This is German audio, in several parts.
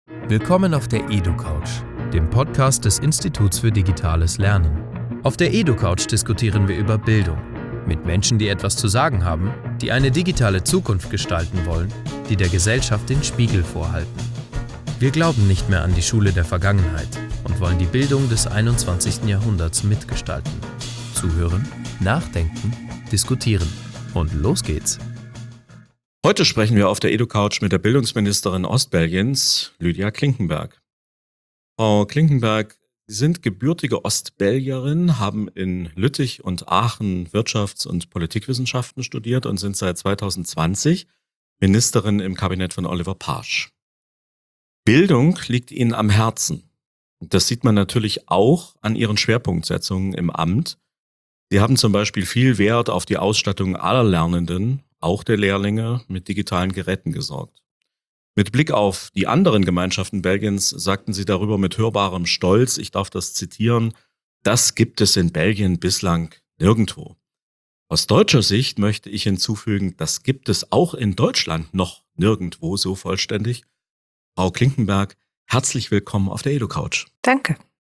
Willkommen auf der EduCouch, dem Podcast des Instituts für digitales Lernen. Auf der EduCouch diskutieren wir über Bildung mit Menschen, die etwas zu sagen haben, die eine digitale Zukunft gestalten wollen, die der Gesellschaft den Spiegel vorhalten. Wir glauben nicht mehr an die Schule der Vergangenheit und wollen die Bildung des 21. Jahrhunderts mitgestalten. Zuhören, nachdenken, diskutieren. Und los geht's! Heute sprechen wir auf der EduCouch mit der Bildungsministerin Ostbelgiens, Lydia Klinkenberg. Frau Klinkenberg, Sie sind gebürtige Ostbelgierin, haben in Lüttich und Aachen Wirtschafts- und Politikwissenschaften studiert und sind seit 2020 Ministerin im Kabinett von Oliver Pasch. Bildung liegt Ihnen am Herzen. Das sieht man natürlich auch an Ihren Schwerpunktsetzungen im Amt. Sie haben zum Beispiel viel Wert auf die Ausstattung aller Lernenden, auch der Lehrlinge, mit digitalen Geräten gesorgt. Mit Blick auf die anderen Gemeinschaften Belgiens sagten Sie darüber mit hörbarem Stolz, ich darf das zitieren, das gibt es in Belgien bislang nirgendwo. Aus deutscher Sicht möchte ich hinzufügen, das gibt es auch in Deutschland noch nirgendwo so vollständig. Frau Klinkenberg, herzlich willkommen auf der EduCouch. Danke.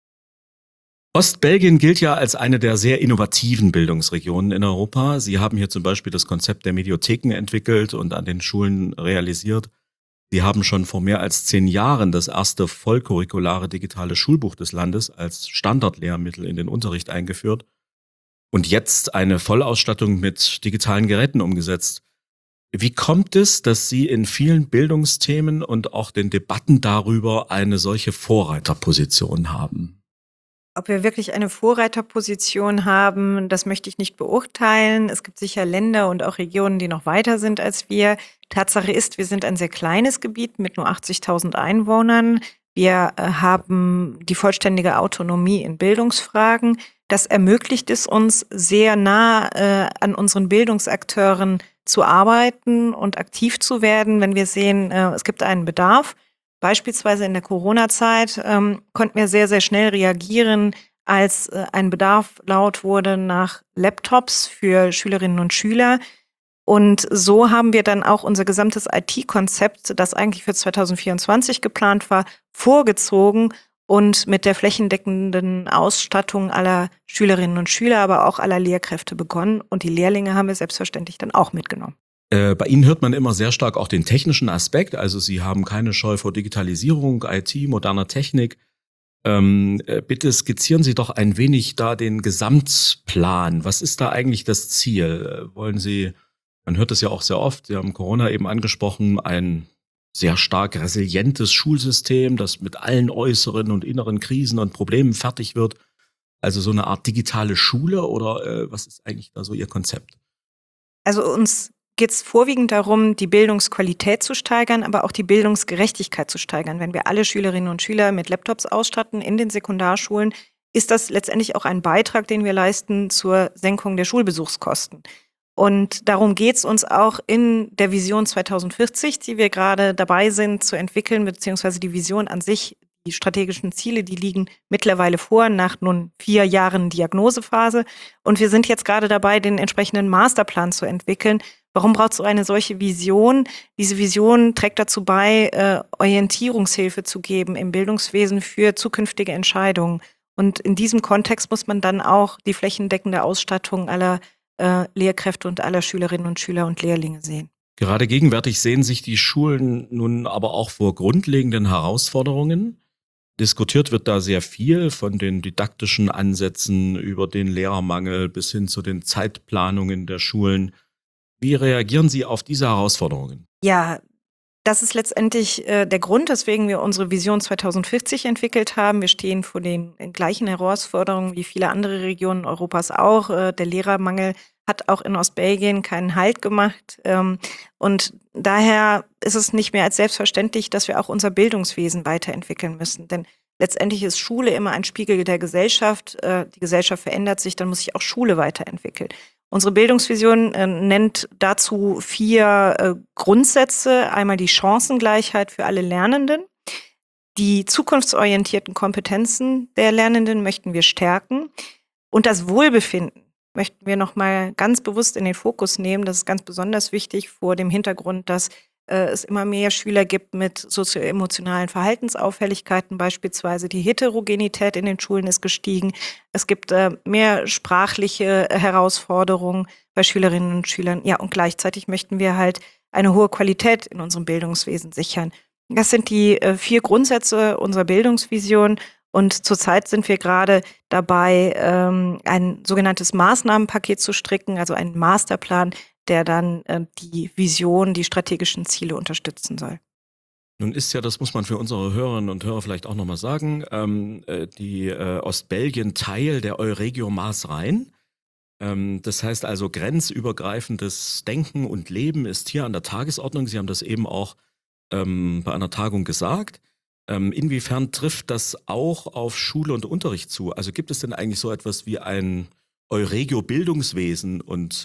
Ostbelgien gilt ja als eine der sehr innovativen Bildungsregionen in Europa. Sie haben hier zum Beispiel das Konzept der Mediotheken entwickelt und an den Schulen realisiert. Sie haben schon vor mehr als 10 Jahren das erste vollcurriculare digitale Schulbuch des Landes als Standardlehrmittel in den Unterricht eingeführt und jetzt eine Vollausstattung mit digitalen Geräten umgesetzt. Wie kommt es, dass Sie in vielen Bildungsthemen und auch den Debatten darüber eine solche Vorreiterposition haben? Ob wir wirklich eine Vorreiterposition haben, das möchte ich nicht beurteilen. Es gibt sicher Länder und auch Regionen, die noch weiter sind als wir. Tatsache ist, wir sind ein sehr kleines Gebiet mit nur 80.000 Einwohnern. Wir haben die vollständige Autonomie in Bildungsfragen. Das ermöglicht es uns, sehr nah an unseren Bildungsakteuren zu arbeiten und aktiv zu werden, wenn wir sehen, es gibt einen Bedarf. Beispielsweise in der Corona-Zeit konnten wir sehr, sehr schnell reagieren, als ein Bedarf laut wurde nach Laptops für Schülerinnen und Schüler. Und so haben wir dann auch unser gesamtes IT-Konzept, das eigentlich für 2024 geplant war, vorgezogen und mit der flächendeckenden Ausstattung aller Schülerinnen und Schüler, aber auch aller Lehrkräfte begonnen. Und die Lehrlinge haben wir selbstverständlich dann auch mitgenommen. Bei Ihnen hört man immer sehr stark auch den technischen Aspekt. Also Sie haben keine Scheu vor Digitalisierung, IT, moderner Technik. Bitte skizzieren Sie doch ein wenig da den Gesamtplan. Was ist da eigentlich das Ziel? Wollen Sie, man hört es ja auch sehr oft, Sie haben Corona eben angesprochen, ein sehr stark resilientes Schulsystem, das mit allen äußeren und inneren Krisen und Problemen fertig wird. Also so eine Art digitale Schule oder was ist eigentlich da so Ihr Konzept? Also uns geht es vorwiegend darum, die Bildungsqualität zu steigern, aber auch die Bildungsgerechtigkeit zu steigern. Wenn wir alle Schülerinnen und Schüler mit Laptops ausstatten in den Sekundarschulen, ist das letztendlich auch ein Beitrag, den wir leisten zur Senkung der Schulbesuchskosten. Und darum geht es uns auch in der Vision 2040, die wir gerade dabei sind zu entwickeln, beziehungsweise die Vision an sich, die strategischen Ziele, die liegen mittlerweile vor, nach nun 4 Jahren Diagnosephase. Und wir sind jetzt gerade dabei, den entsprechenden Masterplan zu entwickeln. Warum braucht es so eine solche Vision? Diese Vision trägt dazu bei, Orientierungshilfe zu geben im Bildungswesen für zukünftige Entscheidungen. Und in diesem Kontext muss man dann auch die flächendeckende Ausstattung aller Lehrkräfte und aller Schülerinnen und Schüler und Lehrlinge sehen. Gerade gegenwärtig sehen sich die Schulen nun aber auch vor grundlegenden Herausforderungen. Diskutiert wird da sehr viel von den didaktischen Ansätzen über den Lehrermangel bis hin zu den Zeitplanungen der Schulen. Wie reagieren Sie auf diese Herausforderungen? Ja, das ist letztendlich der Grund, weswegen wir unsere Vision 2040 entwickelt haben. Wir stehen vor den gleichen Herausforderungen wie viele andere Regionen Europas auch. Der Lehrermangel hat auch in Ostbelgien keinen Halt gemacht. Und daher ist es nicht mehr als selbstverständlich, dass wir auch unser Bildungswesen weiterentwickeln müssen. Denn letztendlich ist Schule immer ein Spiegel der Gesellschaft. Die Gesellschaft verändert sich, dann muss sich auch Schule weiterentwickeln. Unsere Bildungsvision nennt dazu 4 Grundsätze. Einmal die Chancengleichheit für alle Lernenden. Die zukunftsorientierten Kompetenzen der Lernenden möchten wir stärken. Und das Wohlbefinden möchten wir nochmal ganz bewusst in den Fokus nehmen. Das ist ganz besonders wichtig vor dem Hintergrund, dass es immer mehr Schüler gibt mit sozioemotionalen Verhaltensauffälligkeiten beispielsweise. Die Heterogenität in den Schulen ist gestiegen. Es gibt mehr sprachliche Herausforderungen bei Schülerinnen und Schülern. Ja, und gleichzeitig möchten wir halt eine hohe Qualität in unserem Bildungswesen sichern. Das sind die 4 Grundsätze unserer Bildungsvision. Und zurzeit sind wir gerade dabei, ein sogenanntes Maßnahmenpaket zu stricken, also einen Masterplan, der dann die Vision, die strategischen Ziele unterstützen soll. Nun ist ja, das muss man für unsere Hörerinnen und Hörer vielleicht auch nochmal sagen, die Ostbelgien Teil der Euregio Maas-Rhein. Das heißt also, grenzübergreifendes Denken und Leben ist hier an der Tagesordnung. Sie haben das eben auch bei einer Tagung gesagt. Inwiefern trifft das auch auf Schule und Unterricht zu? Also gibt es denn eigentlich so etwas wie ein Euregio-Bildungswesen und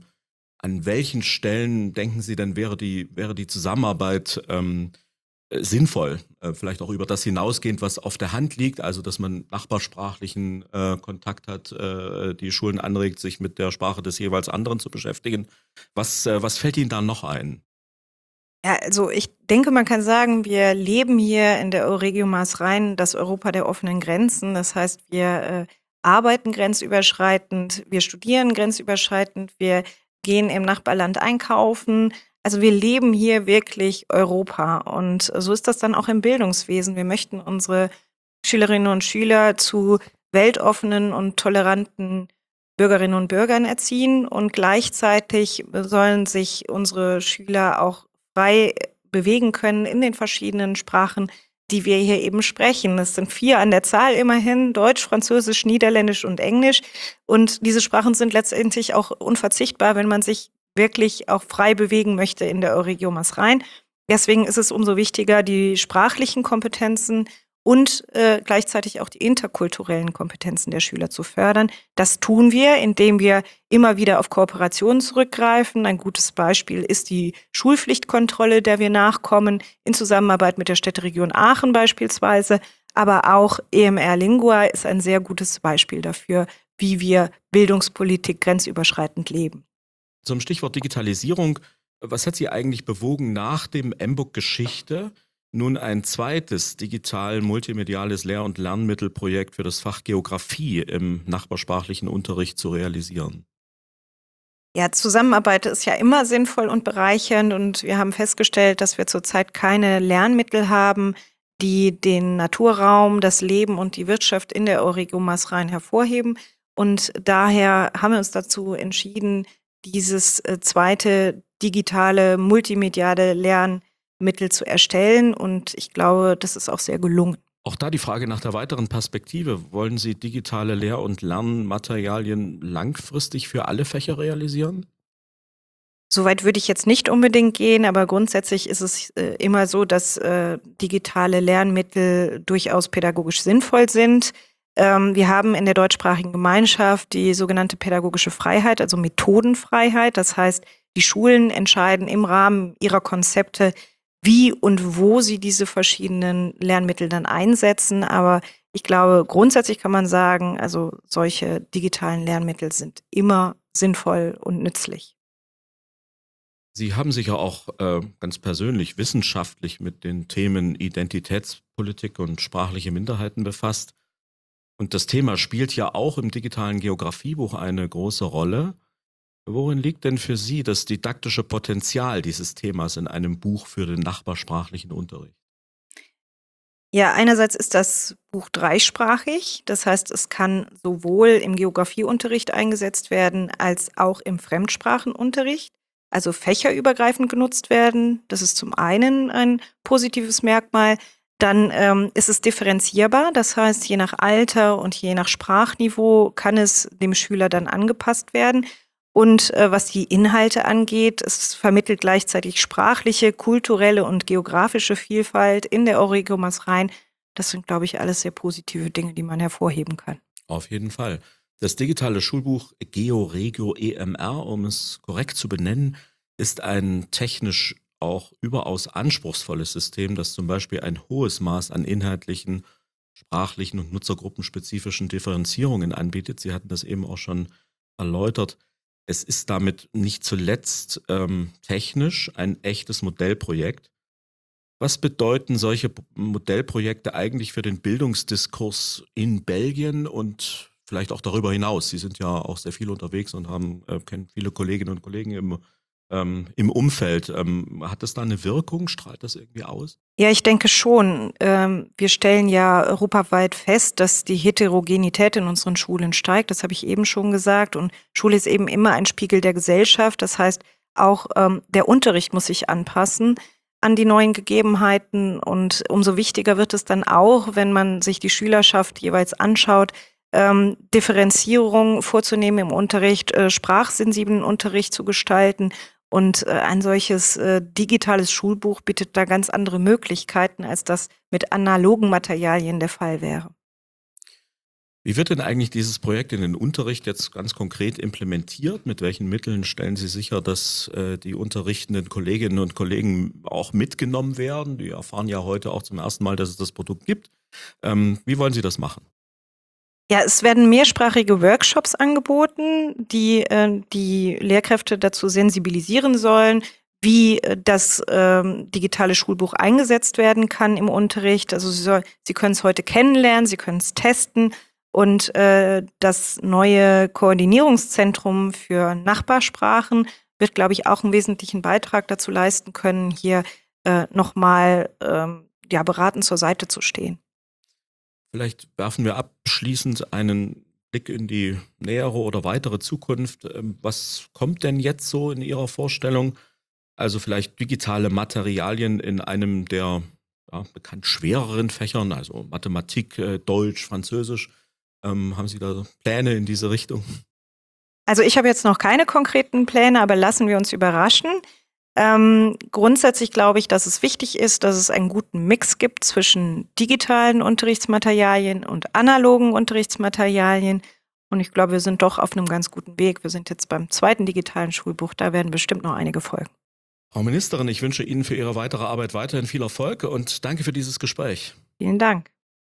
an welchen Stellen denken Sie denn wäre die Zusammenarbeit sinnvoll? Vielleicht auch über das hinausgehend, was auf der Hand liegt, also dass man nachbarsprachlichen Kontakt hat, die Schulen anregt, sich mit der Sprache des jeweils anderen zu beschäftigen. Was fällt Ihnen da noch ein? Ja, also ich denke, man kann sagen, wir leben hier in der Euregio Maas-Rhein, das Europa der offenen Grenzen. Das heißt, wir arbeiten grenzüberschreitend, wir studieren grenzüberschreitend, wir gehen im Nachbarland einkaufen. Also wir leben hier wirklich Europa. Und so ist das dann auch im Bildungswesen. Wir möchten unsere Schülerinnen und Schüler zu weltoffenen und toleranten Bürgerinnen und Bürgern erziehen. Und gleichzeitig sollen sich unsere Schüler auch frei bewegen können in den verschiedenen Sprachen, die wir hier eben sprechen. Es sind 4 an der Zahl immerhin: Deutsch, Französisch, Niederländisch und Englisch. Und diese Sprachen sind letztendlich auch unverzichtbar, wenn man sich wirklich auch frei bewegen möchte in der Euregio Maas-Rhein. Deswegen ist es umso wichtiger, die sprachlichen Kompetenzen und gleichzeitig auch die interkulturellen Kompetenzen der Schüler zu fördern. Das tun wir, indem wir immer wieder auf Kooperationen zurückgreifen. Ein gutes Beispiel ist die Schulpflichtkontrolle, der wir nachkommen, in Zusammenarbeit mit der Städteregion Aachen beispielsweise. Aber auch EMR Lingua ist ein sehr gutes Beispiel dafür, wie wir Bildungspolitik grenzüberschreitend leben. Zum Stichwort Digitalisierung, was hat Sie eigentlich bewogen, nach dem MBOK Geschichte nun ein zweites digital-multimediales Lehr- und Lernmittelprojekt für das Fach Geografie im nachbarsprachlichen Unterricht zu realisieren? Ja, Zusammenarbeit ist ja immer sinnvoll und bereichernd, und wir haben festgestellt, dass wir zurzeit keine Lernmittel haben, die den Naturraum, das Leben und die Wirtschaft in der Euregio Maas-Rhein hervorheben. Und daher haben wir uns dazu entschieden, dieses zweite digitale, multimediale Lernmittel zu erstellen. Und ich glaube, das ist auch sehr gelungen. Auch da die Frage nach der weiteren Perspektive. Wollen Sie digitale Lehr- und Lernmaterialien langfristig für alle Fächer realisieren? Soweit würde ich jetzt nicht unbedingt gehen, aber grundsätzlich ist es immer so, dass digitale Lernmittel durchaus pädagogisch sinnvoll sind. Wir haben in der deutschsprachigen Gemeinschaft die sogenannte pädagogische Freiheit, also Methodenfreiheit. Das heißt, die Schulen entscheiden im Rahmen ihrer Konzepte, wie und wo sie diese verschiedenen Lernmittel dann einsetzen. Aber ich glaube, grundsätzlich kann man sagen, also solche digitalen Lernmittel sind immer sinnvoll und nützlich. Sie haben sich ja auch ganz persönlich wissenschaftlich mit den Themen Identitätspolitik und sprachliche Minderheiten befasst. Und das Thema spielt ja auch im digitalen Geografiebuch eine große Rolle. Worin liegt denn für Sie das didaktische Potenzial dieses Themas in einem Buch für den nachbarsprachlichen Unterricht? Ja, einerseits ist das Buch dreisprachig. Das heißt, es kann sowohl im Geografieunterricht eingesetzt werden, als auch im Fremdsprachenunterricht, also fächerübergreifend genutzt werden. Das ist zum einen ein positives Merkmal. Dann ist es differenzierbar. Das heißt, je nach Alter und je nach Sprachniveau kann es dem Schüler dann angepasst werden. Und was die Inhalte angeht, es vermittelt gleichzeitig sprachliche, kulturelle und geografische Vielfalt in der Euregio Maas-Rhein. Das sind, glaube ich, alles sehr positive Dinge, die man hervorheben kann. Auf jeden Fall. Das digitale Schulbuch GeoRegio EMR, um es korrekt zu benennen, ist ein technisch auch überaus anspruchsvolles System, das zum Beispiel ein hohes Maß an inhaltlichen, sprachlichen und nutzergruppenspezifischen Differenzierungen anbietet. Sie hatten das eben auch schon erläutert. Es ist damit nicht zuletzt technisch ein echtes Modellprojekt. Was bedeuten solche Modellprojekte eigentlich für den Bildungsdiskurs in Belgien und vielleicht auch darüber hinaus? Sie sind ja auch sehr viel unterwegs und kennen viele Kolleginnen und Kollegen im Umfeld. Hat das da eine Wirkung? Strahlt das irgendwie aus? Ja, ich denke schon. Wir stellen ja europaweit fest, dass die Heterogenität in unseren Schulen steigt. Das habe ich eben schon gesagt. Und Schule ist eben immer ein Spiegel der Gesellschaft. Das heißt, auch der Unterricht muss sich anpassen an die neuen Gegebenheiten. Und umso wichtiger wird es dann auch, wenn man sich die Schülerschaft jeweils anschaut, Differenzierung vorzunehmen im Unterricht, sprachsensiblen Unterricht zu gestalten. Und ein solches digitales Schulbuch bietet da ganz andere Möglichkeiten, als das mit analogen Materialien der Fall wäre. Wie wird denn eigentlich dieses Projekt in den Unterricht jetzt ganz konkret implementiert? Mit welchen Mitteln stellen Sie sicher, dass die unterrichtenden Kolleginnen und Kollegen auch mitgenommen werden? Die erfahren ja heute auch zum ersten Mal, dass es das Produkt gibt. Wie wollen Sie das machen? Ja, es werden mehrsprachige Workshops angeboten, die die Lehrkräfte dazu sensibilisieren sollen, wie das digitale Schulbuch eingesetzt werden kann im Unterricht. Also sie können es heute kennenlernen, sie können es testen und das neue Koordinierungszentrum für Nachbarsprachen wird, glaube ich, auch einen wesentlichen Beitrag dazu leisten können, hier nochmal beratend zur Seite zu stehen. Vielleicht werfen wir abschließend einen Blick in die nähere oder weitere Zukunft. Was kommt denn jetzt so in Ihrer Vorstellung? Also vielleicht digitale Materialien in einem der bekannt schwereren Fächern, also Mathematik, Deutsch, Französisch. Haben Sie da Pläne in diese Richtung? Also ich habe jetzt noch keine konkreten Pläne, aber lassen wir uns überraschen. Grundsätzlich glaube ich, dass es wichtig ist, dass es einen guten Mix gibt zwischen digitalen Unterrichtsmaterialien und analogen Unterrichtsmaterialien. Und ich glaube, wir sind doch auf einem ganz guten Weg. Wir sind jetzt beim 2. digitalen Schulbuch. Da werden bestimmt noch einige folgen. Frau Ministerin, ich wünsche Ihnen für Ihre weitere Arbeit weiterhin viel Erfolg und danke für dieses Gespräch. Vielen Dank.